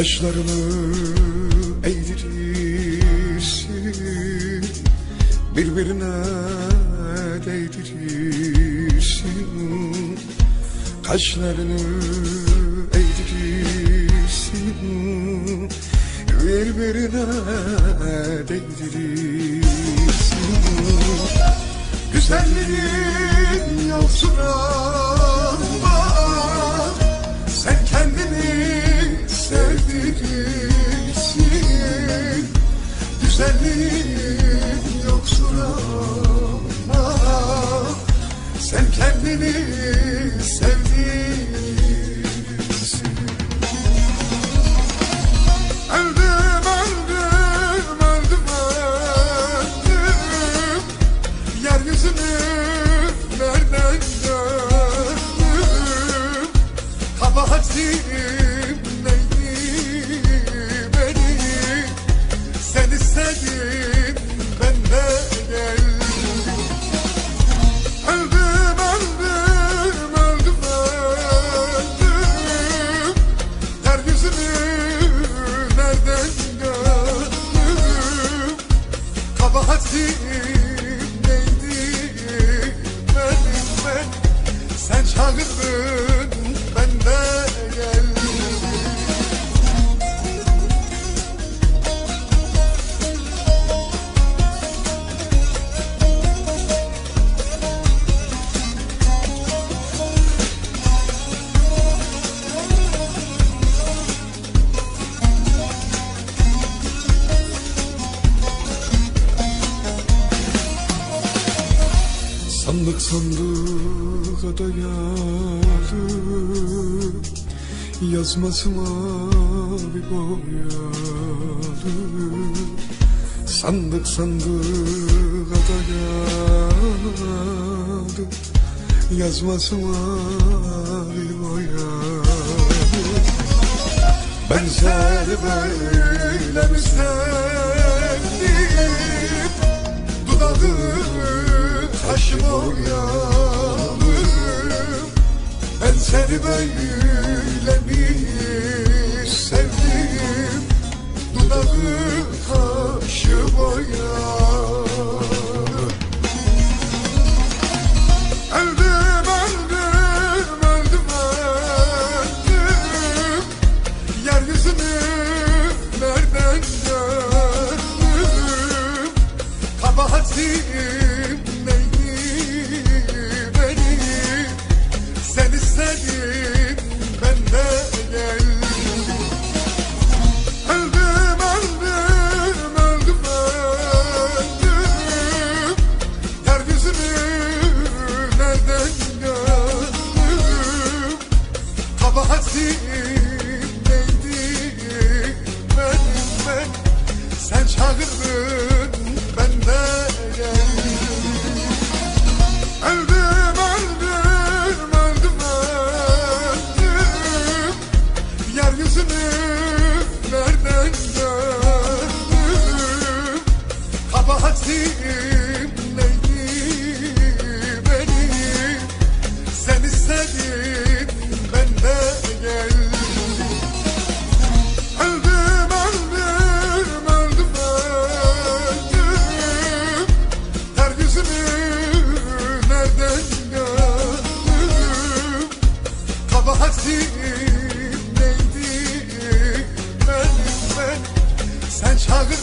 Kaşlarını eğdirirsin, birbirine değdirirsin. Kaşlarını eğdirirsin, birbirine değdirirsin. Güzelliğin yoksun ama sen kendini sevdirirsin. Güzelliğin yoksun ama sen kendini sevdirirsin. Öldüm, öldüm, öldüm, öldüm. Yeryüzünü nereden gördüm? Kabahatim istedin, ben de geldim. Öldüm, öldüm, öldüm, öldüm. Yeryüzünü nereden gördüm? Kabahatim neydi benim ben? Sen çağırdın, ben de geldim. Sandık sandığa dayalı, yazması mavi boyalı. Sandık sandığa dayalı, yazması mavi boyalı. Ben seni böyle mi sevdim? Dudağım taşı boyalı. Ben seni böyle mi sevdim? Dudağı taşı boyalı. Öldüm, öldüm, öldüm, öldüm. Yeryüzünü nereden gördüm? Kabahatim istedin, ben de geldim. Öldüm, öldüm, öldüm, öldüm. Yeryüzünü nereden gördüm? Kabahatim neydi benim ben? Sen çağırdın, ben de geldim. Öldüm, öldüm, yeryüzünü nereden gördüm? Kabahatim neydi benim? Sen istedin, ben de geldim. Öldüm, öldüm, öldüm, öldüm. Yeryüzünü nereden gördüm? Kabahatim sen çağır